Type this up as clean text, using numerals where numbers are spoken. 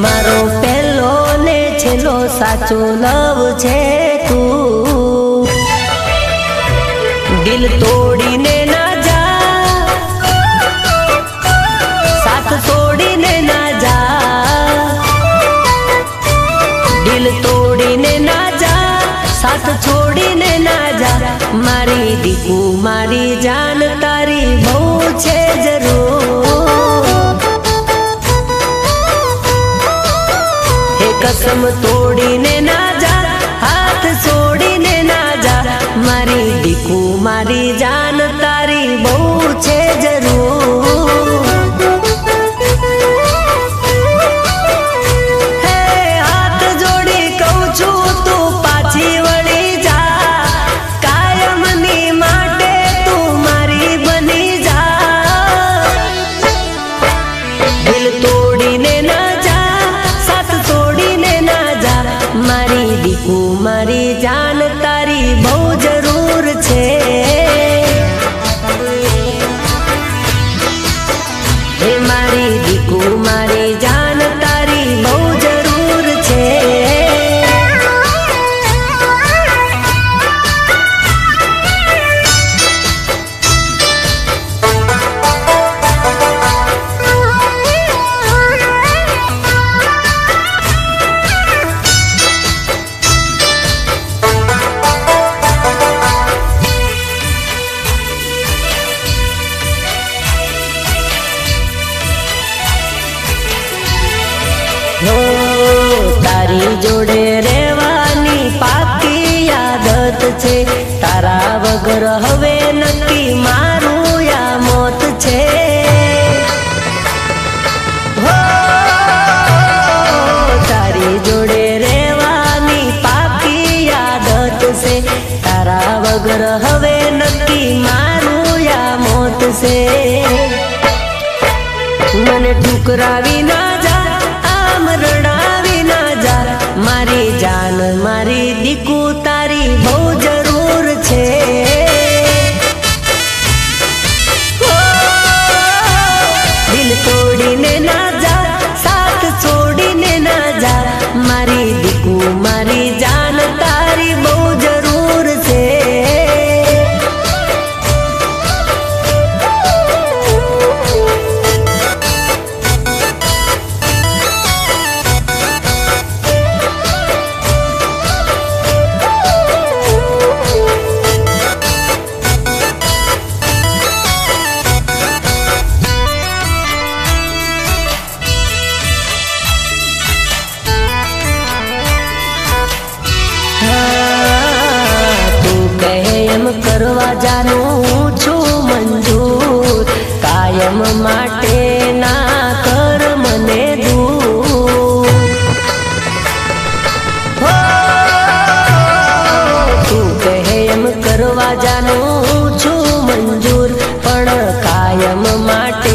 मारो पहलो ने छेलो साचो लव छे तू। दिल तोड़ी ने ना जा, साथ छोड़ी ने ना जा। दिल तोड़ी ने ना जा, साथ छोड़ी ने ना जा। मारी दीकू मारी जान तारी बहु छे जरूर। हे कसम तोड़ी ने ना जा, हाथ छोड़ी ने ना जा। मारी दीकू मारी जान तारी बहु छे जरूर। हे हाथ जोड़ी कहूं छू तू पाछी वળી जा। कायमनी माटे तू मारी बनी जा। दिल तोड़ी ने ना जा, साथ छोड़ी ने ना जा। मारी दीकू मारी जान तारी बहु जरूर छे। हे मारी दीकू मारी जान तारी बहु जरूर छे। तारी जोड़े रेवानी पाकी आदत छे। तारा वगर हवे नक्की मारू या मौत छे। हो तारी जोड़े रेवानी पाकी आदत छे। तारा वगर हवे नक्की मारू या मौत छे। मने ठुकरावी ना जा, आम रड़ावी ना जा। मारी जान मारी दीकू तारी बहु जरूर छे। हो दिल तोड़ी ने ना जा, साथ छोड़ी ने ना जा। मारी दीकू मारी जान तारी बहु जरूर छे। करवा जानू छू मंजूर। कायम माटे ना कर मने दूर। हो तू कहे एम करवा जानू छू मंजूर, पण कायम माटे